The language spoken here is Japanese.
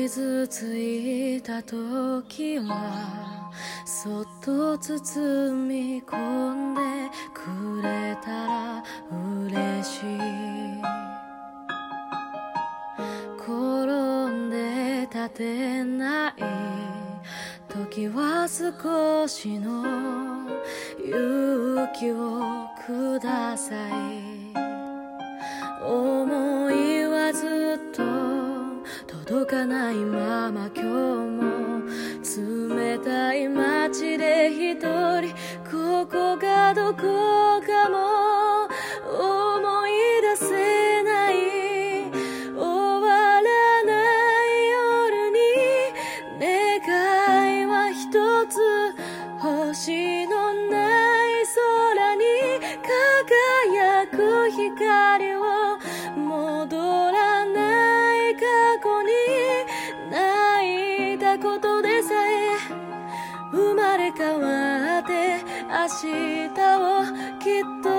傷ついた時はそっと包み込んでくれたら嬉しい。転んで立てない時は少しの勇気をください。思いはずっと届かないまま今日も冷たい街で一人ここがどこかも思い出せない。終わらない夜に願いは一つ、星のない空に輝く光を、戻らない過去に泣いたことでさえ生まれ変わって明日をきっと